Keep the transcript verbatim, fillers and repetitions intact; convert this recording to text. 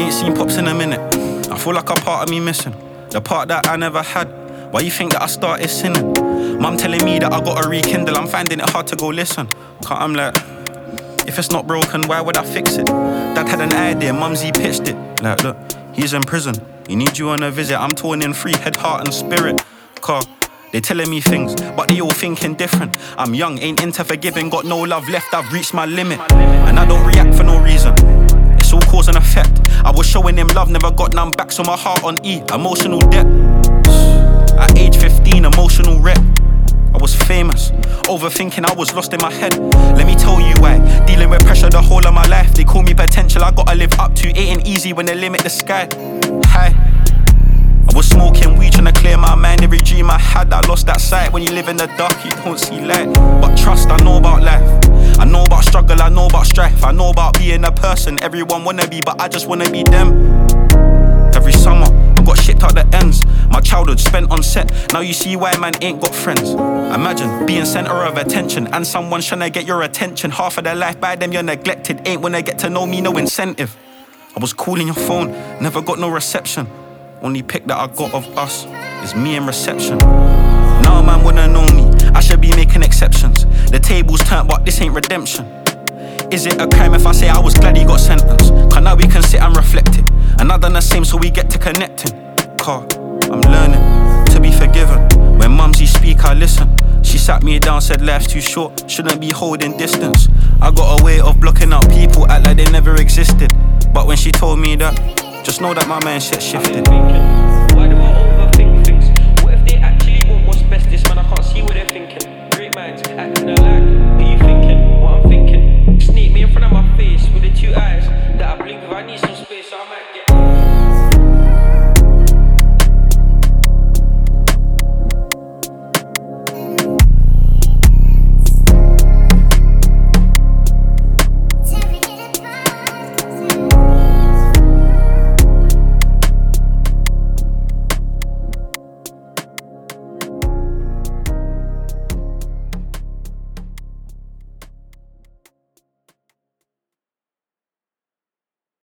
ain't seen Pops in a minute. I feel like a part of me missing, the part that I never had. Why you think that I started sinning? Mum telling me that I gotta rekindle, I'm finding it hard to go listen. Cause I'm like, if it's not broken, why would I fix it? Dad had an idea, Mumsy pitched it. Like, look, he's in prison, he needs you on a visit. I'm torn in three, head, heart and spirit. Cause they telling me things, but they all thinking different. I'm young, ain't into forgiving, got no love left, I've reached my limit. And I don't react for no reason, it's all cause and effect. I was showing him love, never got none back, so my heart on E, emotional debt. At age fifteen, emotional wreck. I was famous, overthinking, I was lost in my head. Let me tell you why, dealing with pressure the whole of my life. They call me potential, I gotta live up to. It ain't easy when they limit the sky. High, I was smoking weed, trying to clear my mind. Every dream I had, I lost that sight. When you live in the dark, you don't see light. But trust, I know about life, I know about struggle, I know about strife. I know about being a person everyone wanna be, but I just wanna be them. Every summer, I got shipped out the ends. My childhood spent on set, now you see why man ain't got friends. Imagine being centre of attention and someone trying to get your attention. Half of their life by them you're neglected. Ain't wanna get to know me, no incentive. I was calling your phone, never got no reception. Only pic that I got of us is me in reception. Now man wanna know me, I should be making exceptions. The table's turned, but this ain't redemption. Is it a crime if I say I was glad he got sentenced? Cause now we can sit and reflect it, and I done the same so we get to connecting. Car, I'm learning to be forgiven. When Mumsy speak, I listen. She sat me down, said life's too short, shouldn't be holding distance. I got a way of blocking out people, act like they never existed. But when she told me that, just know that my mindset shifted.